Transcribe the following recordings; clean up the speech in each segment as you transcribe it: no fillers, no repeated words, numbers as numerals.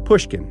Pushkin.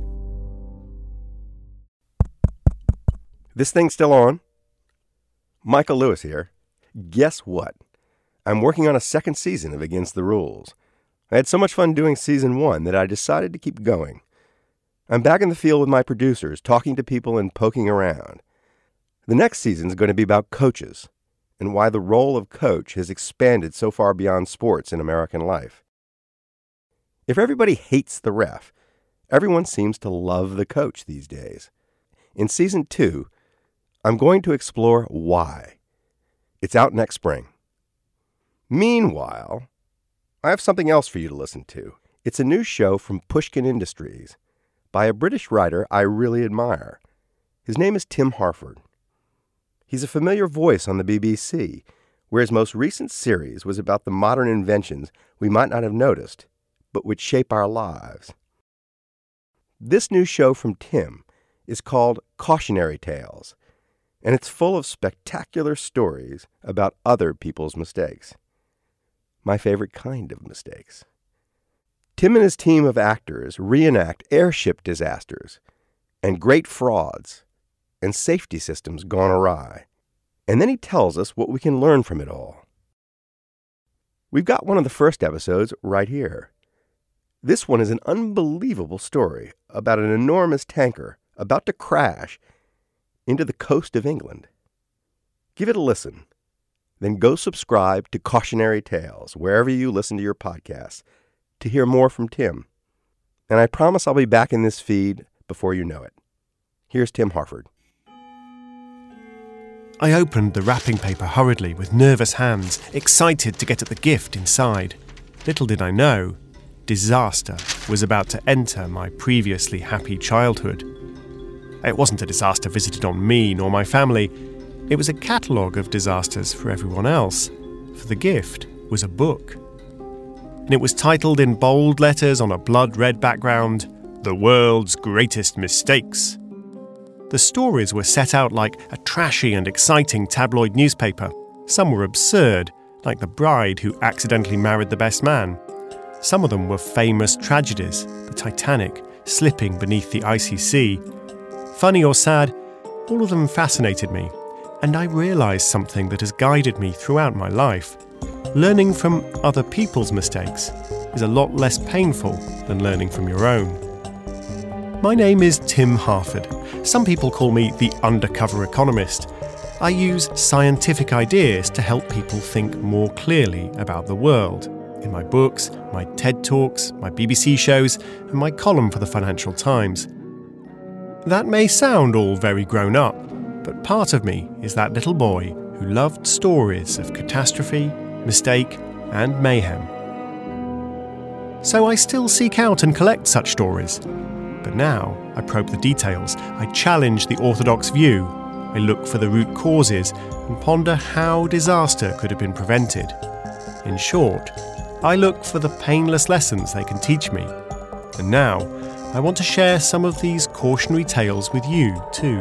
This thing's still on? Michael Lewis here. Guess what? I'm working on a second season of Against the Rules. I had so much fun doing season 1 that I decided to keep going. I'm back in the field with my producers, talking to people and poking around. The next season is going to be about coaches and why the role of coach has expanded so far beyond sports in American life. If everybody hates the ref, everyone seems to love the coach these days. In season 2, I'm going to explore why. It's out next spring. Meanwhile, I have something else for you to listen to. It's a new show from Pushkin Industries by a British writer I really admire. His name is Tim Harford. He's a familiar voice on the BBC, where his most recent series was about the modern inventions we might not have noticed, but which shape our lives. This new show from Tim is called Cautionary Tales, and it's full of spectacular stories about other people's mistakes. My favorite kind of mistakes. Tim and his team of actors reenact airship disasters and great frauds and safety systems gone awry. And then he tells us what we can learn from it all. We've got one of the first episodes right here. This one is an unbelievable story about an enormous tanker about to crash into the coast of England. Give it a listen. Then go subscribe to Cautionary Tales wherever you listen to your podcasts to hear more from Tim. And I promise I'll be back in this feed before you know it. Here's Tim Harford. I opened the wrapping paper hurriedly with nervous hands, excited to get at the gift inside. Little did I know, disaster was about to enter my previously happy childhood. It wasn't a disaster visited on me nor my family. It was a catalogue of disasters for everyone else. For the gift was a book. And it was titled in bold letters on a blood-red background, The World's Greatest Mistakes. The stories were set out like a trashy and exciting tabloid newspaper. Some were absurd, like the bride who accidentally married the best man. Some of them were famous tragedies, the Titanic slipping beneath the icy sea. Funny or sad, all of them fascinated me, and I realised something that has guided me throughout my life. Learning from other people's mistakes is a lot less painful than learning from your own. My name is Tim Harford. Some people call me the undercover economist. I use scientific ideas to help people think more clearly about the world. In my books, my TED Talks, my BBC shows, and my column for the Financial Times. That may sound all very grown up, but part of me is that little boy who loved stories of catastrophe, mistake, and mayhem. So I still seek out and collect such stories. But now I probe the details, I challenge the orthodox view, I look for the root causes and ponder how disaster could have been prevented. In short, I look for the painless lessons they can teach me. And now, I want to share some of these cautionary tales with you too.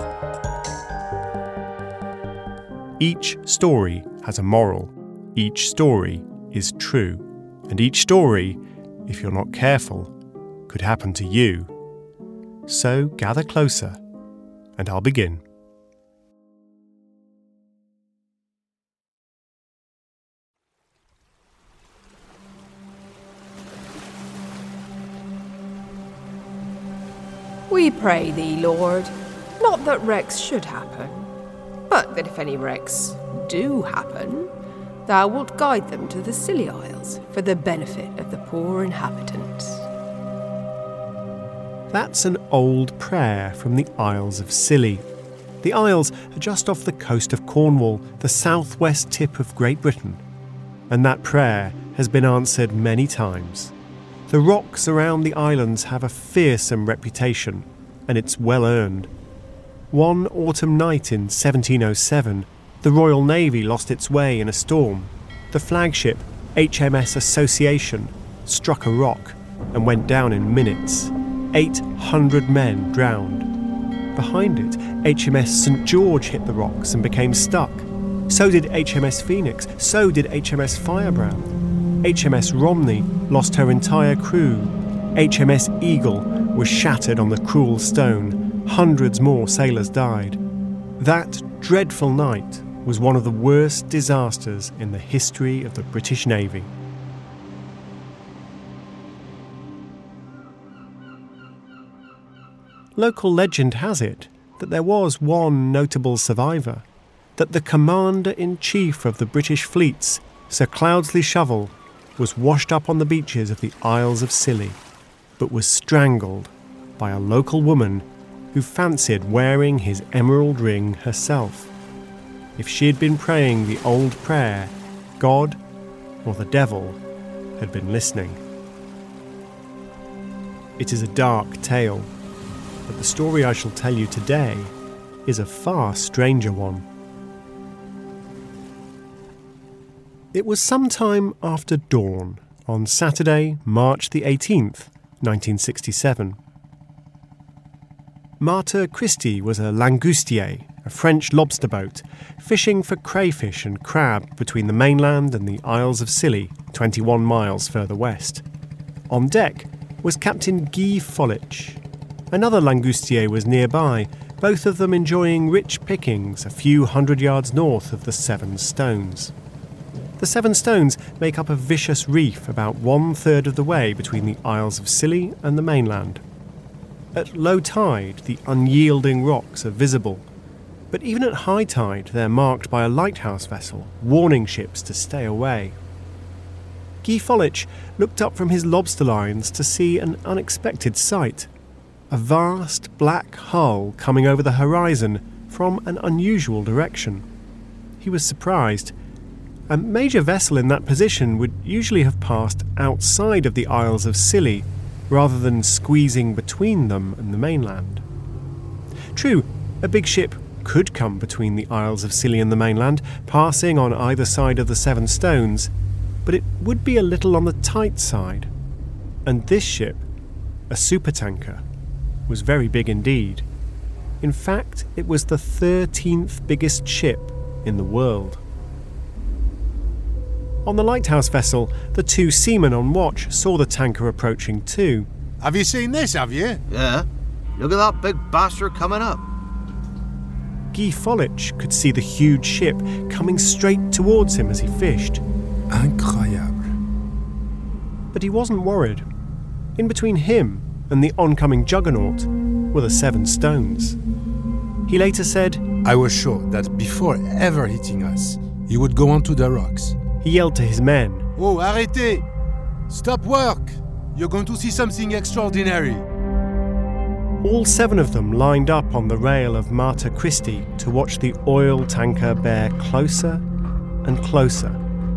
Each story has a moral. Each story is true. And each story, if you're not careful, could happen to you. So gather closer, and I'll begin. We pray thee, Lord, not that wrecks should happen, but that if any wrecks do happen, thou wilt guide them to the Scilly Isles for the benefit of the poor inhabitants. That's an old prayer from the Isles of Scilly. The Isles are just off the coast of Cornwall, the southwest tip of Great Britain. And that prayer has been answered many times. The rocks around the islands have a fearsome reputation, and it's well earned. One autumn night in 1707, the Royal Navy lost its way in a storm. The flagship, HMS Association, struck a rock and went down in minutes. 800 men drowned. Behind it, HMS St. George hit the rocks and became stuck. So did HMS Phoenix. So did HMS Firebrand. HMS Romney lost her entire crew. HMS Eagle was shattered on the cruel stone. Hundreds more sailors died. That dreadful night was one of the worst disasters in the history of the British Navy. Local legend has it that there was one notable survivor, that the Commander-in-Chief of the British fleets, Sir Cloudesley Shovel, was washed up on the beaches of the Isles of Scilly, but was strangled by a local woman who fancied wearing his emerald ring herself. If she had been praying the old prayer, God or the devil had been listening. It is a dark tale, but the story I shall tell you today is a far stranger one. It was sometime after dawn on Saturday, March the 18th, 1967. Martyr Christie was a langoustier, a French lobster boat, fishing for crayfish and crab between the mainland and the Isles of Scilly, 21 miles further west. On deck was Captain Guy Folich. Another langoustier was nearby, both of them enjoying rich pickings a few hundred yards north of the Seven Stones. The Seven Stones make up a vicious reef about 1/3 of the way between the Isles of Scilly and the mainland. At low tide, the unyielding rocks are visible, but even at high tide they're marked by a lighthouse vessel, warning ships to stay away. Guy Folich looked up from his lobster lines to see an unexpected sight. A vast black hull coming over the horizon from an unusual direction. He was surprised. A major vessel in that position would usually have passed outside of the Isles of Scilly, rather than squeezing between them and the mainland. True, a big ship could come between the Isles of Scilly and the mainland, passing on either side of the Seven Stones, but it would be a little on the tight side. And this ship, a supertanker, was very big indeed. In fact, it was the 13th biggest ship in the world. On the lighthouse vessel, the two seamen on watch saw the tanker approaching too. Have you seen this, have you? Yeah. Look at that big bastard coming up. Guy Folich could see the huge ship coming straight towards him as he fished. Incroyable. But he wasn't worried. In between him and the oncoming juggernaut were the Seven Stones. He later said, I was sure that before ever hitting us, he would go onto the rocks. He yelled to his men, Oh, arrêtez! Stop work! You're going to see something extraordinary. All 7 of them lined up on the rail of Martyr Christie to watch the oil tanker bear closer and closer.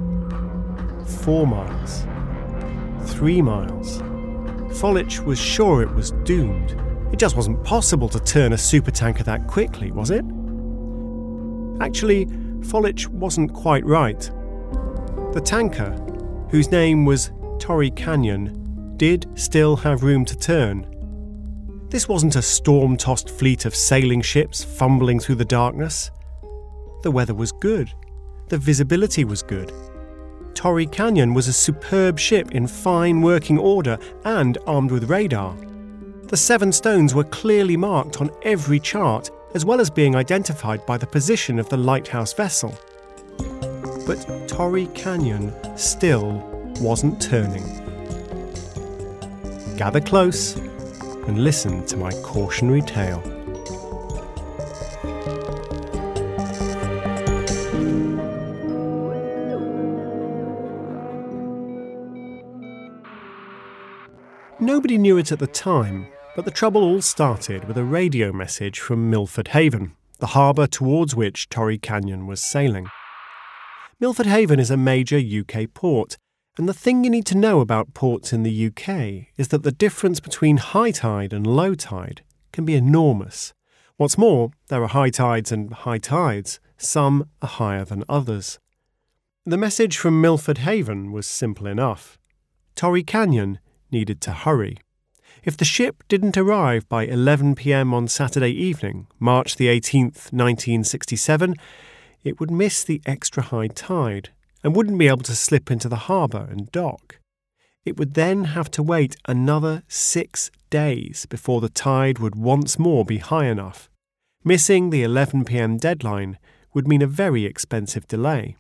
4 miles. 3 miles. Folich was sure it was doomed. It just wasn't possible to turn a supertanker that quickly, was it? Actually, Folich wasn't quite right. The tanker, whose name was Torrey Canyon, did still have room to turn. This wasn't a storm-tossed fleet of sailing ships fumbling through the darkness. The weather was good. The visibility was good. Torrey Canyon was a superb ship in fine working order and armed with radar. The Seven Stones were clearly marked on every chart, as well as being identified by the position of the lighthouse vessel. But Torrey Canyon still wasn't turning. Gather close and listen to my cautionary tale. Nobody knew it at the time, but the trouble all started with a radio message from Milford Haven, the harbour towards which Torrey Canyon was sailing. Milford Haven is a major UK port, and the thing you need to know about ports in the UK is that the difference between high tide and low tide can be enormous. What's more, there are high tides and high tides. Some are higher than others. The message from Milford Haven was simple enough. Torrey Canyon needed to hurry. If the ship didn't arrive by 11 p.m. on Saturday evening, March the 18th, 1967, it would miss the extra high tide and wouldn't be able to slip into the harbour and dock. It would then have to wait another 6 days before the tide would once more be high enough. Missing the 11 p.m. deadline would mean a very expensive delay.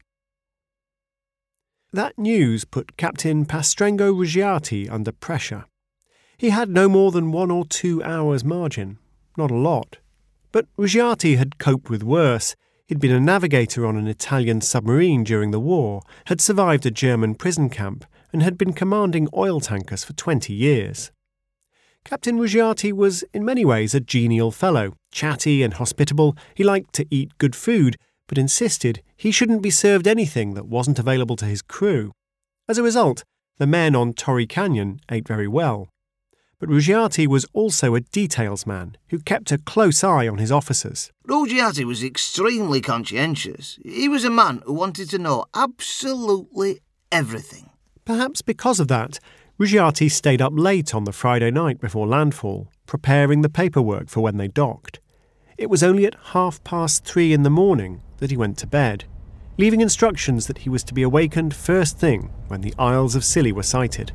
That news put Captain Pastrengo Ruggiati under pressure. He had no more than 1 or 2 hours margin, not a lot. But Ruggiati had coped with worse. He'd been a navigator on an Italian submarine during the war, had survived a German prison camp, and had been commanding oil tankers for 20 years. Captain Ruggiati was in many ways a genial fellow, chatty and hospitable. He liked to eat good food, but insisted he shouldn't be served anything that wasn't available to his crew. As a result, the men on Torrey Canyon ate very well. But Ruggiati was also a details man who kept a close eye on his officers. Ruggiati was extremely conscientious. He was a man who wanted to know absolutely everything. Perhaps because of that, Ruggiati stayed up late on the Friday night before landfall, preparing the paperwork for when they docked. It was only at 3:30 in the morning that he went to bed, leaving instructions that he was to be awakened first thing when the Isles of Scilly were sighted.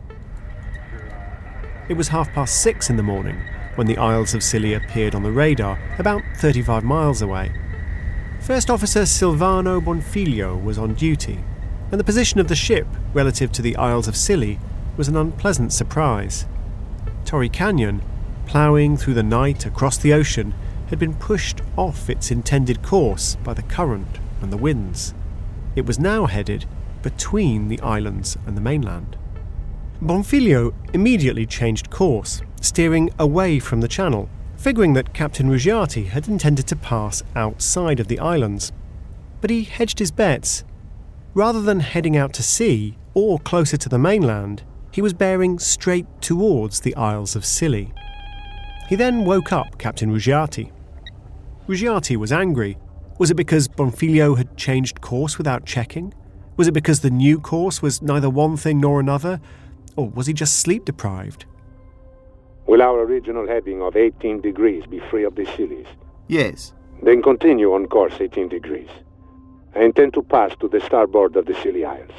It was 6:30 in the morning when the Isles of Scilly appeared on the radar, about 35 miles away. First Officer Silvano Bonfiglio was on duty, and the position of the ship relative to the Isles of Scilly was an unpleasant surprise. Torrey Canyon, ploughing through the night across the ocean, had been pushed off its intended course by the current and the winds. It was now headed between the islands and the mainland. Bonfiglio immediately changed course, steering away from the channel, figuring that Captain Ruggiati had intended to pass outside of the islands. But he hedged his bets. Rather than heading out to sea or closer to the mainland, he was bearing straight towards the Isles of Scilly. He then woke up Captain Ruggiati. Ruggiati was angry. Was it because Bonfiglio had changed course without checking? Was it because the new course was neither one thing nor another? Or was he just sleep-deprived? Will our original heading of 18 degrees be free of the Scillies? Yes. Then continue on course 18 degrees. I intend to pass to the starboard of the Scilly Isles.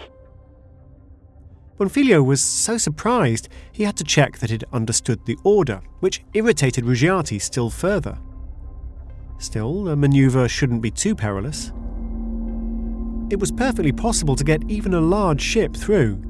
Bonfiglio was so surprised he had to check that he'd understood the order, which irritated Ruggiati still further. Still, the manoeuvre shouldn't be too perilous. It was perfectly possible to get even a large ship through.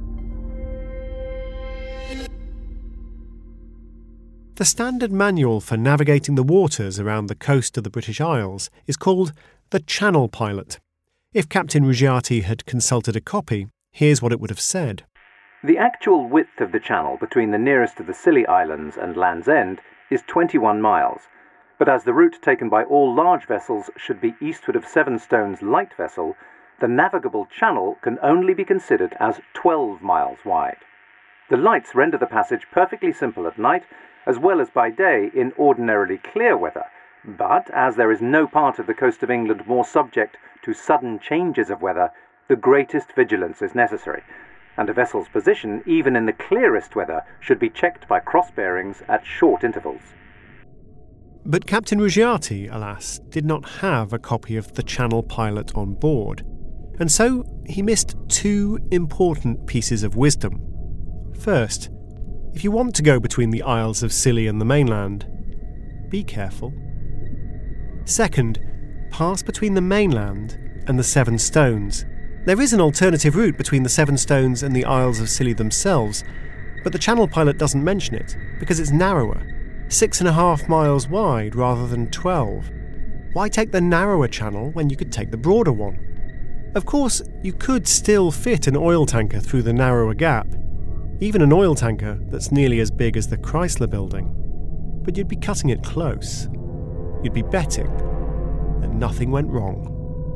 The standard manual for navigating the waters around the coast of the British Isles is called the Channel Pilot. If Captain Ruggiati had consulted a copy, here's what it would have said. The actual width of the channel between the nearest of the Scilly Islands and Land's End is 21 miles, but as the route taken by all large vessels should be eastward of Sevenstone's light vessel, the navigable channel can only be considered as 12 miles wide. The lights render the passage perfectly simple at night, as well as by day in ordinarily clear weather, but as there is no part of the coast of England more subject to sudden changes of weather, the greatest vigilance is necessary, and a vessel's position, even in the clearest weather, should be checked by cross-bearings at short intervals. But Captain Ruggiati, alas, did not have a copy of the Channel Pilot on board, and so he missed 2 important pieces of wisdom. First, if you want to go between the Isles of Scilly and the mainland, be careful. Second, pass between the mainland and the Seven Stones. There is an alternative route between the Seven Stones and the Isles of Scilly themselves, but the Channel Pilot doesn't mention it because it's narrower, 6.5 miles wide rather than 12. Why take the narrower channel when you could take the broader one? Of course, you could still fit an oil tanker through the narrower gap, even an oil tanker that's nearly as big as the Chrysler Building. But you'd be cutting it close. You'd be betting that nothing went wrong.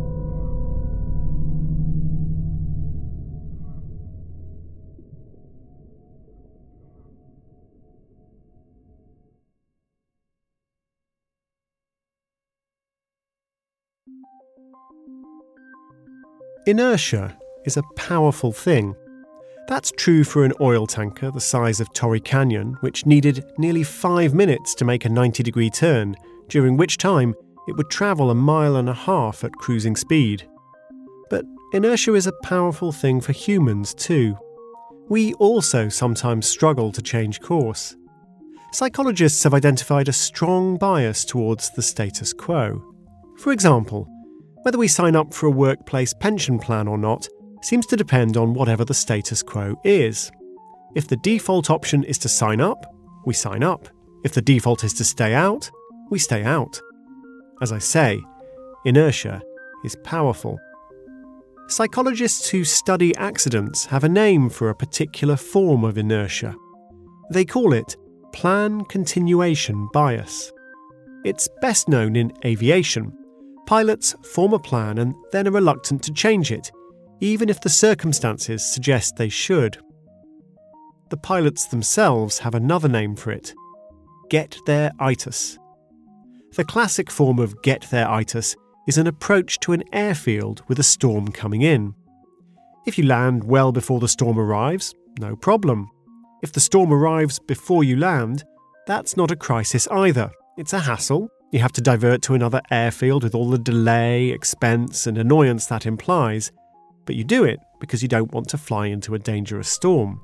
Inertia is a powerful thing. That's true for an oil tanker the size of Torrey Canyon, which needed nearly 5 minutes to make a 90-degree turn, during which time it would travel 1.5 miles at cruising speed. But inertia is a powerful thing for humans too. we also sometimes struggle to change course. Psychologists have identified a strong bias towards the status quo. For example, whether we sign up for a workplace pension plan or not seems to depend on whatever the status quo is. If the default option is to sign up, we sign up. If the default is to stay out, we stay out. As I say, inertia is powerful. Psychologists who study accidents have a name for a particular form of inertia. They call it plan continuation bias. It's best known in aviation. Pilots form a plan and then are reluctant to change it, even if the circumstances suggest they should. The pilots themselves have another name for it: get-there-itis. The classic form of get-there-itis is an approach to an airfield with a storm coming in. If you land well before the storm arrives, no problem. If the storm arrives before you land, that's not a crisis either. It's a hassle. You have to divert to another airfield with all the delay, expense and annoyance that implies. But you do it because you don't want to fly into a dangerous storm.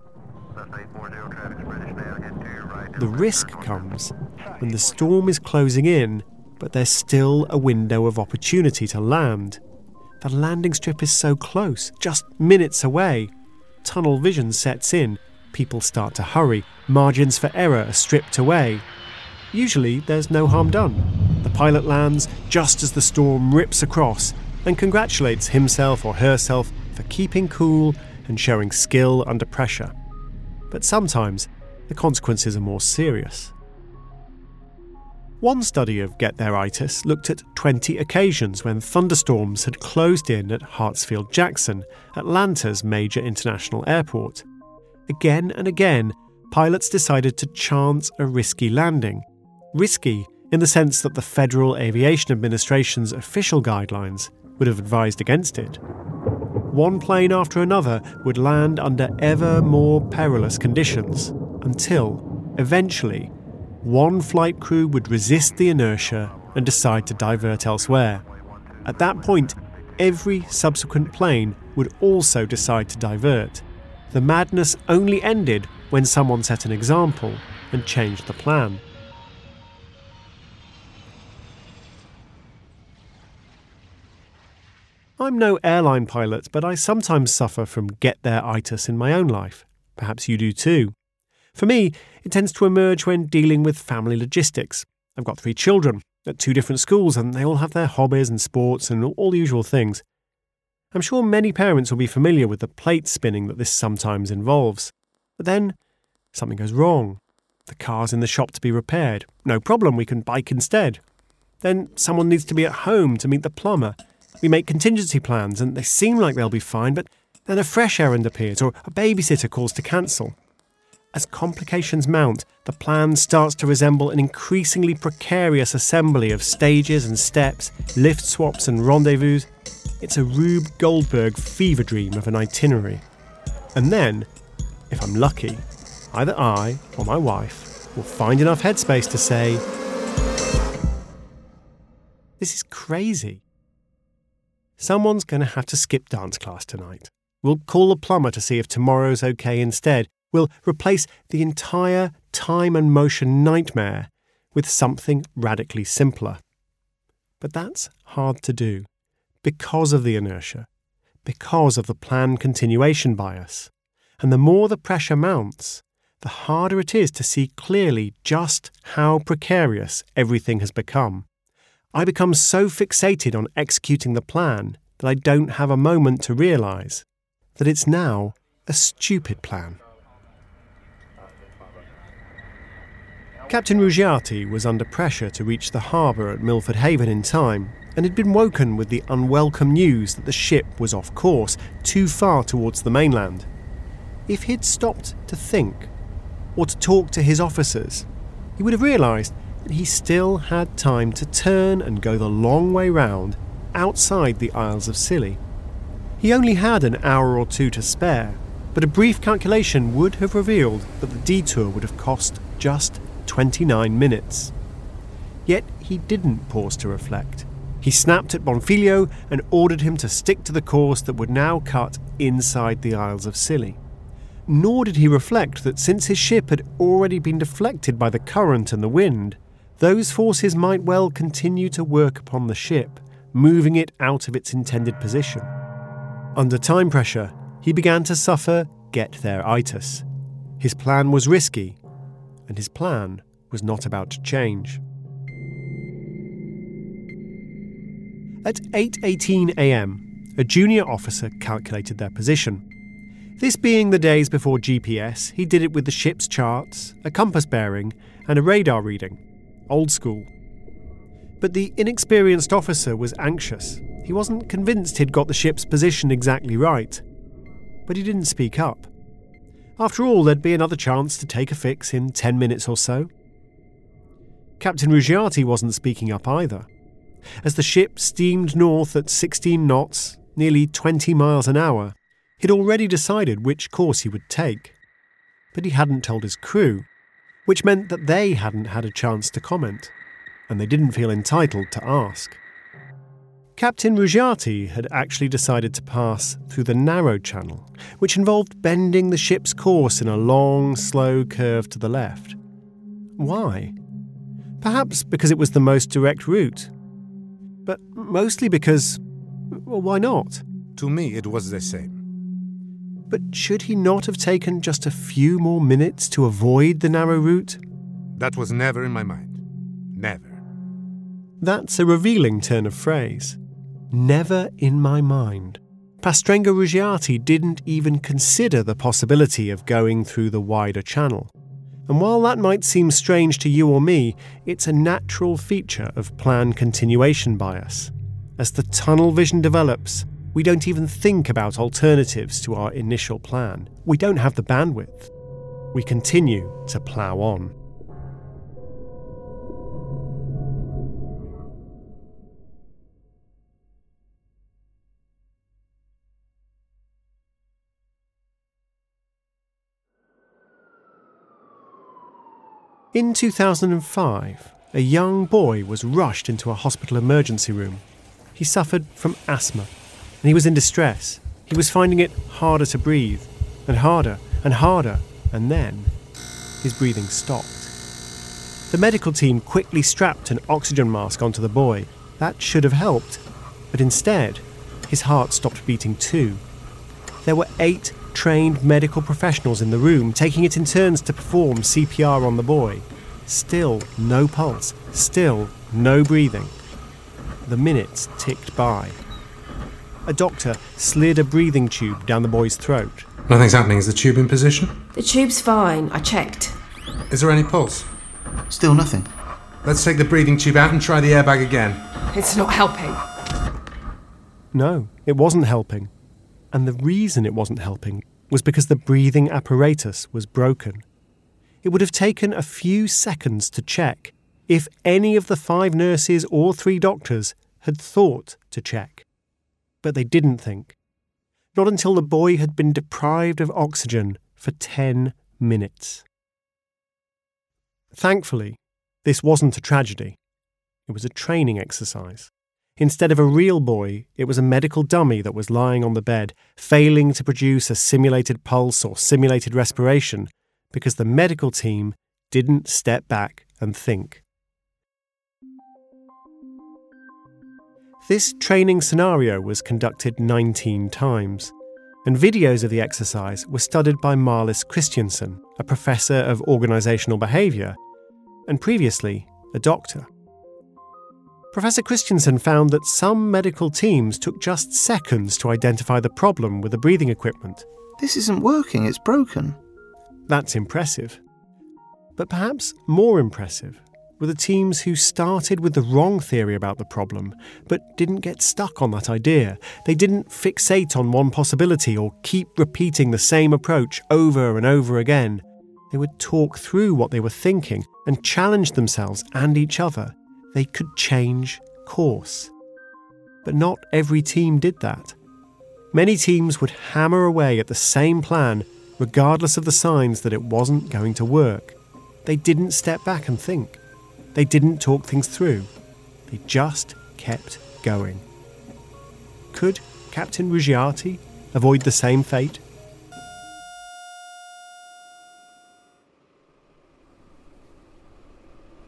The risk comes when the storm is closing in, but there's still a window of opportunity to land. The landing strip is so close, just minutes away. Tunnel vision sets in, people start to hurry, margins for error are stripped away. Usually there's no harm done. The pilot lands just as the storm rips across and congratulates himself or herself for keeping cool and showing skill under pressure. But sometimes the consequences are more serious. One study of get-there-itis looked at 20 occasions when thunderstorms had closed in at Hartsfield-Jackson, Atlanta's major international airport. Again and again, pilots decided to chance a risky landing. Risky in the sense that the Federal Aviation Administration's official guidelines would have advised against it. One plane after another would land under ever more perilous conditions, until, eventually, one flight crew would resist the inertia and decide to divert elsewhere. At that point, every subsequent plane would also decide to divert. The madness only ended when someone set an example and changed the plan. I'm no airline pilot, but I sometimes suffer from get-there-itis in my own life. Perhaps you do too. For me, it tends to emerge when dealing with family logistics. I've got 3 children at 2 different schools and they all have their hobbies and sports and all the usual things. I'm sure many parents will be familiar with the plate spinning that this sometimes involves. But then, something goes wrong. The car's in the shop to be repaired. No problem, we can bike instead. Then someone needs to be at home to meet the plumber. We make contingency plans and they seem like they'll be fine, but then a fresh errand appears or a babysitter calls to cancel. As complications mount, the plan starts to resemble an increasingly precarious assembly of stages and steps, lift swaps and rendezvous. It's a Rube Goldberg fever dream of an itinerary. And then, if I'm lucky, either I or my wife will find enough headspace to say, "This is crazy. Someone's going to have to skip dance class tonight. We'll call the plumber to see if tomorrow's okay instead. We'll replace the entire time and motion nightmare with something radically simpler." But that's hard to do because of the inertia, because of the plan continuation bias. And the more the pressure mounts, the harder it is to see clearly just how precarious everything has become. I become so fixated on executing the plan that I don't have a moment to realise that it's now a stupid plan. Captain Ruggiati was under pressure to reach the harbour at Milford Haven in time and had been woken with the unwelcome news that the ship was off course, too far towards the mainland. If he'd stopped to think, or to talk to his officers, he would have realised that he still had time to turn and go the long way round outside the Isles of Scilly. He only had an hour or 2 to spare, but a brief calculation would have revealed that the detour would have cost just 29 minutes. Yet he didn't pause to reflect. He snapped at Bonfiglio and ordered him to stick to the course that would now cut inside the Isles of Scilly. nor did he reflect that since his ship had already been deflected by the current and the wind, those forces might well continue to work upon the ship, moving it out of its intended position. Under time pressure, he began to suffer get-there-itis. His plan was risky, and his plan was not about to change. At 8:18 a.m, a junior officer calculated their position. This being the days before GPS, he did it with the ship's charts, a compass bearing, and a radar reading. Old school. But the inexperienced officer was anxious. He wasn't convinced he'd got the ship's position exactly right. But he didn't speak up. After all, there'd be another chance to take a fix in 10 minutes or so. Captain Ruggiati wasn't speaking up either. As the ship steamed north at 16 knots, nearly 20 miles an hour, he'd already decided which course he would take. But he hadn't told his crew, which meant that they hadn't had a chance to comment, and they didn't feel entitled to ask. Captain Ruggiati had actually decided to pass through the narrow channel, which involved bending the ship's course in a long, slow curve to the left. Why? Perhaps because it was the most direct route. But mostly because, well, why not? To me, it was the same. But should he not have taken just a few more minutes to avoid the narrow route? That was never in my mind. Never. That's a revealing turn of phrase. Never in my mind. Pastrengo Ruggiati didn't even consider the possibility of going through the wider channel. And while that might seem strange to you or me, it's a natural feature of plan continuation bias. As the tunnel vision develops, we don't even think about alternatives to our initial plan. We don't have the bandwidth. We continue to plough on. In 2005, a young boy was rushed into a hospital emergency room. He suffered from asthma, and he was in distress. He was finding it harder to breathe, and harder, and then his breathing stopped. The medical team quickly strapped an oxygen mask onto the boy. That should have helped, but instead, his heart stopped beating too. There were 8 trained medical professionals in the room, taking it in turns to perform CPR on the boy. Still no pulse, still no breathing. The minutes ticked by. A doctor slid a breathing tube down the boy's throat. Nothing's happening. Is the tube in position? The tube's fine. I checked. Is there any pulse? Still nothing. Let's take the breathing tube out and try the airbag again. It's not helping. No, it wasn't helping. And the reason it wasn't helping was because the breathing apparatus was broken. It would have taken a few seconds to check if any of the 5 nurses or 3 doctors had thought to check. But they didn't think. Not until the boy had been deprived of oxygen for 10 minutes. Thankfully, this wasn't a tragedy. It was a training exercise. Instead of a real boy, it was a medical dummy that was lying on the bed, failing to produce a simulated pulse or simulated respiration because the medical team didn't step back and think. This training scenario was conducted 19 times, and videos of the exercise were studied by Marlis Christiansen, a professor of organisational behaviour, and previously a doctor. Professor Christiansen found that some medical teams took just seconds to identify the problem with the breathing equipment. This isn't working, it's broken. That's impressive. But perhaps more impressive were the teams who started with the wrong theory about the problem, but didn't get stuck on that idea. They didn't fixate on one possibility or keep repeating the same approach over and over again. They would talk through what they were thinking and challenge themselves and each other. They could change course. But not every team did that. Many teams would hammer away at the same plan, regardless of the signs that it wasn't going to work. They didn't step back and think. They didn't talk things through. They just kept going. Could Captain Ruggiati avoid the same fate?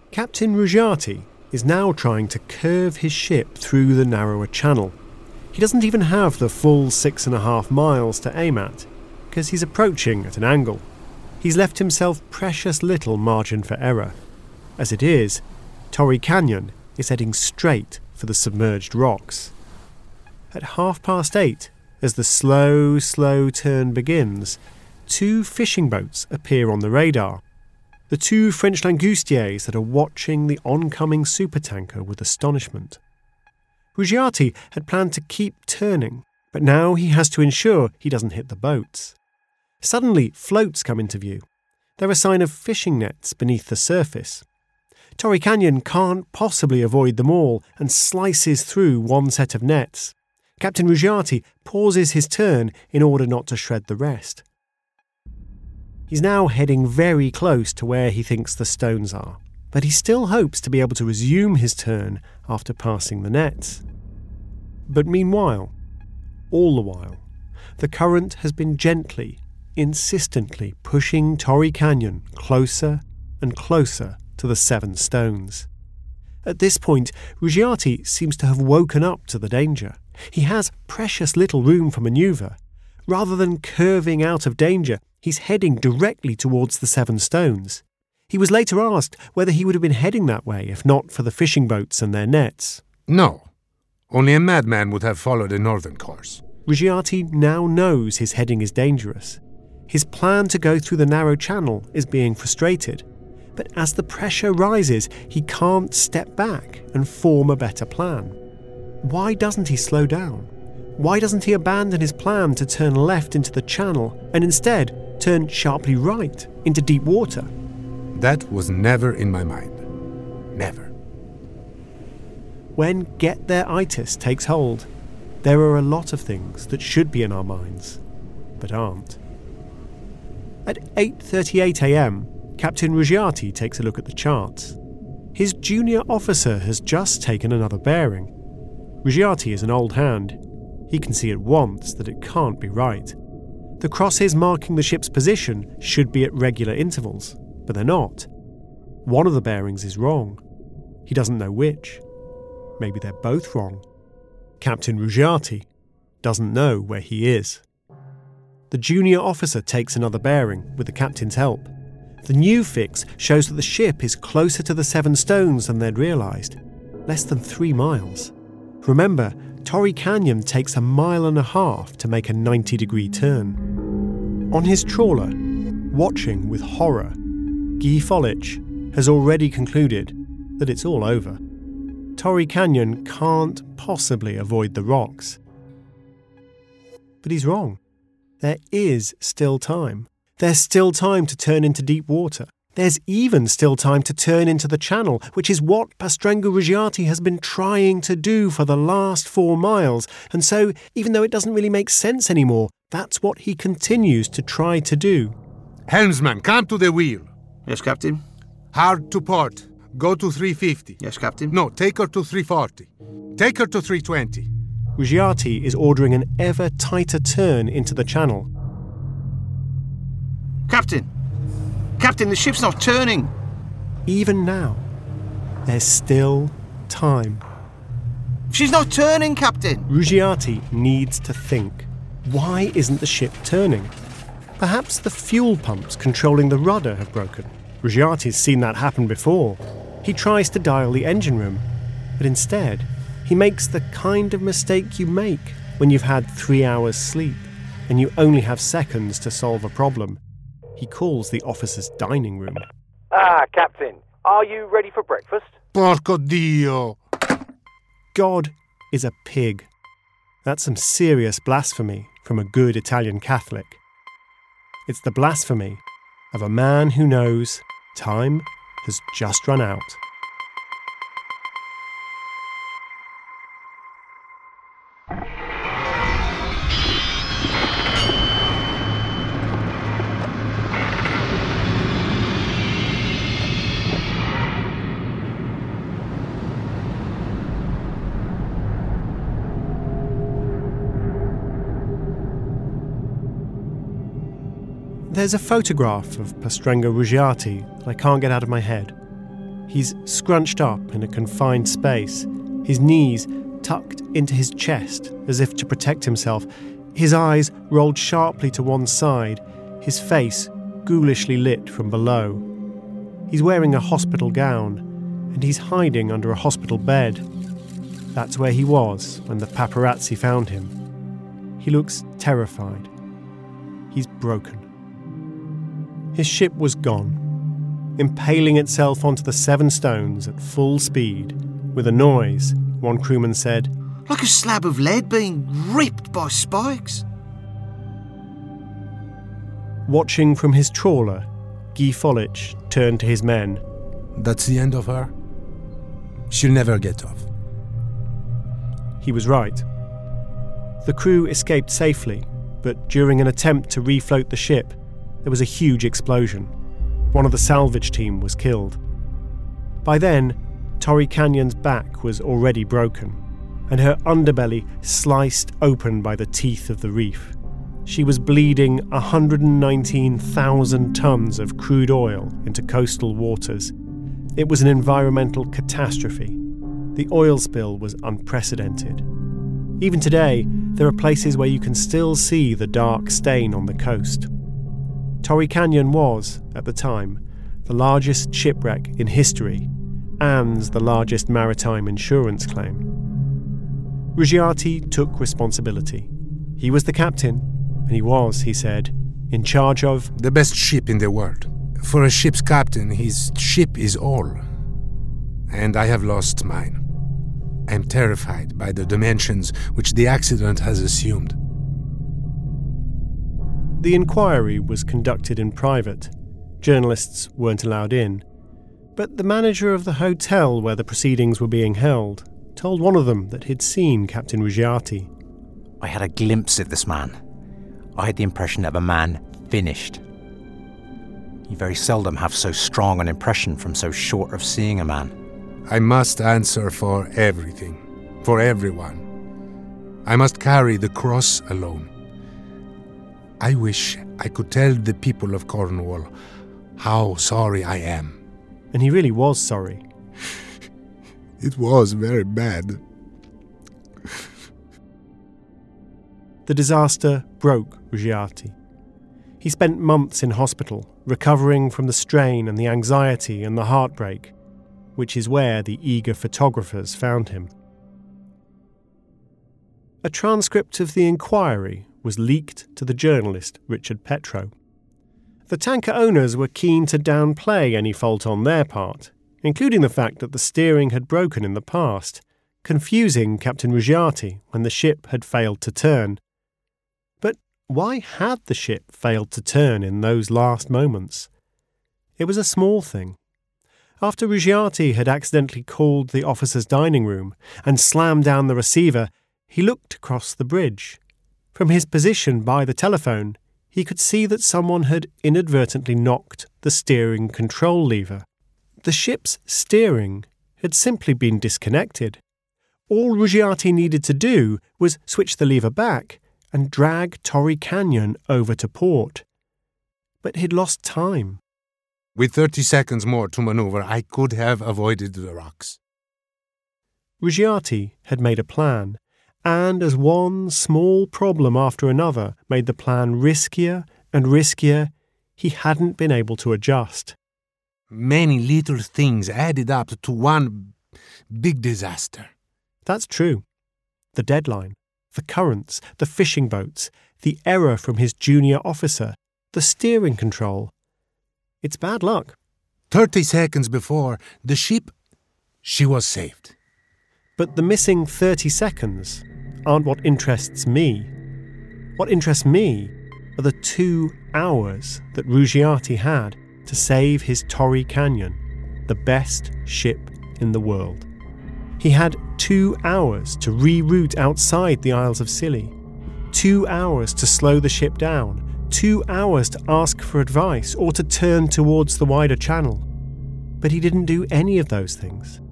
Captain Ruggiati is now trying to curve his ship through the narrower channel. He doesn't even have the full 6.5 miles to aim at, because he's approaching at an angle. He's left himself precious little margin for error. As it is, Torrey Canyon is heading straight for the submerged rocks. At 8:30, as the slow turn begins, 2 fishing boats appear on the radar. The 2 French langoustiers that are watching the oncoming supertanker with astonishment. Ruggiati had planned to keep turning, but now he has to ensure he doesn't hit the boats. Suddenly, floats come into view. They're a sign of fishing nets beneath the surface. Torrey Canyon can't possibly avoid them all and slices through one set of nets. Captain Ruggiati pauses his turn in order not to shred the rest. He's now heading very close to where he thinks the stones are, but he still hopes to be able to resume his turn after passing the nets. But meanwhile, all the while, the current has been gently, insistently pushing Torrey Canyon closer and closer to the 7 stones. At this point, Ruggiati seems to have woken up to the danger. He has precious little room for manoeuvre. Rather than curving out of danger, he's heading directly towards the 7 stones. He was later asked whether he would have been heading that way if not for the fishing boats and their nets. No. Only a madman would have followed a northern course. Ruggiati now knows his heading is dangerous. His plan to go through the narrow channel is being frustrated. But as the pressure rises, he can't step back and form a better plan. Why doesn't he slow down? Why doesn't he abandon his plan to turn left into the channel and instead turn sharply right into deep water? That was never in my mind. Never. When get-there-itis takes hold, there are a lot of things that should be in our minds, but aren't. At 8:38 a.m, Captain Ruggiati takes a look at the charts. His junior officer has just taken another bearing. Ruggiati is an old hand. He can see at once that it can't be right. The crosses marking the ship's position should be at regular intervals, but they're not. One of the bearings is wrong. He doesn't know which. Maybe they're both wrong. Captain Ruggiati doesn't know where he is. The junior officer takes another bearing with the captain's help. The new fix shows that the ship is closer to the 7 stones than they'd realised. Less than 3 miles. Remember, Torrey Canyon takes 1.5 miles to make a 90-degree turn. On his trawler, watching with horror, Guy Follich has already concluded that it's all over. Torrey Canyon can't possibly avoid the rocks. But he's wrong. There is still time. There's still time to turn into deep water. There's even still time to turn into the channel, which is what Pastrengo Ruggiati has been trying to do for the last 4 miles. And so, even though it doesn't really make sense anymore, that's what he continues to try to do. Helmsman, come to the wheel. Yes, Captain. Hard to port. Go to 350. Yes, Captain. No, take her to 340. Take her to 320. Ruggiati is ordering an ever tighter turn into the channel. Captain! Captain, the ship's not turning! Even now, there's still time. She's not turning, Captain! Ruggiati needs to think. Why isn't the ship turning? Perhaps the fuel pumps controlling the rudder have broken. Ruggiati's seen that happen before. He tries to dial the engine room, but instead, he makes the kind of mistake you make when you've had 3 hours sleep and you only have seconds to solve a problem. He calls the officer's dining room. Ah, Captain, are you ready for breakfast? Porco Dio! God is a pig. That's some serious blasphemy from a good Italian Catholic. It's the blasphemy of a man who knows time has just run out. There's a photograph of Pastrengo Ruggiati that I can't get out of my head. He's scrunched up in a confined space, his knees tucked into his chest as if to protect himself, his eyes rolled sharply to one side, his face ghoulishly lit from below. He's wearing a hospital gown, and he's hiding under a hospital bed. That's where he was when the paparazzi found him. He looks terrified. He's broken. His ship was gone, impaling itself onto the 7 stones at full speed. With a noise, one crewman said, "Like a slab of lead being ripped by spikes." Watching from his trawler, Guy Folich turned to his men. That's the end of her. She'll never get off. He was right. The crew escaped safely, but during an attempt to refloat the ship, there was a huge explosion. One of the salvage team was killed. By then, Torrey Canyon's back was already broken, and her underbelly sliced open by the teeth of the reef. She was bleeding 119,000 tons of crude oil into coastal waters. It was an environmental catastrophe. The oil spill was unprecedented. Even today, there are places where you can still see the dark stain on the coast. Torrey Canyon was, at the time, the largest shipwreck in history and the largest maritime insurance claim. Ruggiati took responsibility. He was the captain, and he was, he said, in charge of the best ship in the world. For a ship's captain, his ship is all. And I have lost mine. I am terrified by the dimensions which the accident has assumed. The inquiry was conducted in private. Journalists weren't allowed in. But the manager of the hotel where the proceedings were being held told one of them that he'd seen Captain Ruggiati. "I had a glimpse of this man. I had the impression of a man finished. You very seldom have so strong an impression from so short of seeing a man." I must answer for everything, for everyone. I must carry the cross alone. I wish I could tell the people of Cornwall how sorry I am. And he really was sorry. It was very bad. The disaster broke Ruggiati. He spent months in hospital, recovering from the strain and the anxiety and the heartbreak, which is where the eager photographers found him. A transcript of the inquiry was leaked to the journalist Richard Petro. The tanker owners were keen to downplay any fault on their part, including the fact that the steering had broken in the past, confusing Captain Ruggiati when the ship had failed to turn. But why had the ship failed to turn in those last moments? It was a small thing. After Ruggiati had accidentally called the officers' dining room and slammed down the receiver, he looked across the bridge. From his position by the telephone, he could see that someone had inadvertently knocked the steering control lever. The ship's steering had simply been disconnected. All Ruggiati needed to do was switch the lever back and drag Torrey Canyon over to port. But he'd lost time. With 30 seconds more to maneuver, I could have avoided the rocks. Ruggiati had made a plan, and as one small problem after another made the plan riskier and riskier, he hadn't been able to adjust. Many little things added up to one big disaster. That's true. The deadline, the currents, the fishing boats, the error from his junior officer, the steering control. It's bad luck. 30 seconds before, the ship, she was saved. But the missing 30 seconds aren't what interests me. What interests me are the 2 hours that Ruggiati had to save his Torrey Canyon, the best ship in the world. He had 2 hours to reroute outside the Isles of Scilly, 2 hours to slow the ship down, 2 hours to ask for advice or to turn towards the wider channel. But he didn't do any of those things.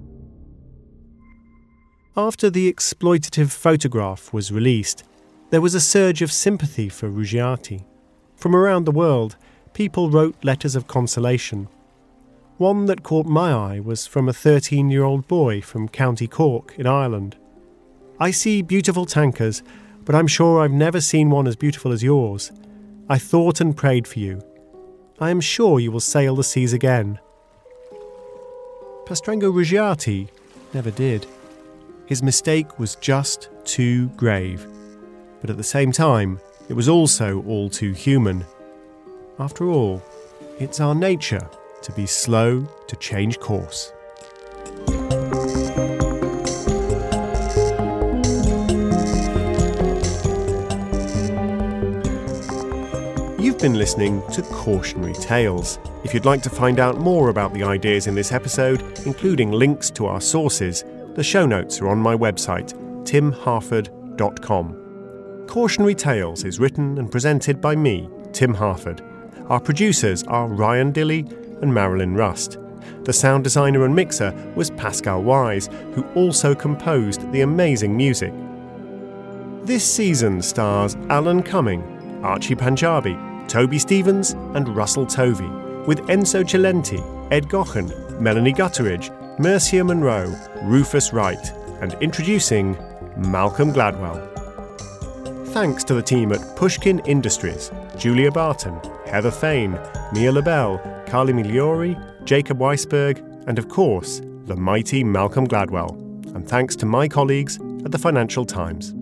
After the exploitative photograph was released, there was a surge of sympathy for Ruggiati. From around the world, people wrote letters of consolation. One that caught my eye was from a 13-year-old boy from County Cork in Ireland. I see beautiful tankers, but I'm sure I've never seen one as beautiful as yours. I thought and prayed for you. I am sure you will sail the seas again. Pastrengo Ruggiati never did. His mistake was just too grave. But at the same time, it was also all too human. After all, it's our nature to be slow to change course. You've been listening to Cautionary Tales. If you'd like to find out more about the ideas in this episode, including links to our sources, the show notes are on my website, timharford.com. Cautionary Tales is written and presented by me, Tim Harford. Our producers are Ryan Dilley and Marilyn Rust. The sound designer and mixer was Pascal Wise, who also composed the amazing music. This season stars Alan Cumming, Archie Panjabi, Toby Stevens and Russell Tovey, with Enzo Cilenti, Ed Gochen, Melanie Gutteridge, Mercia Monroe, Rufus Wright, and introducing Malcolm Gladwell. Thanks to the team at Pushkin Industries, Julia Barton, Heather Fain, Mia LaBelle, Carly Migliori, Jacob Weisberg, and of course, the mighty Malcolm Gladwell. And thanks to my colleagues at the Financial Times.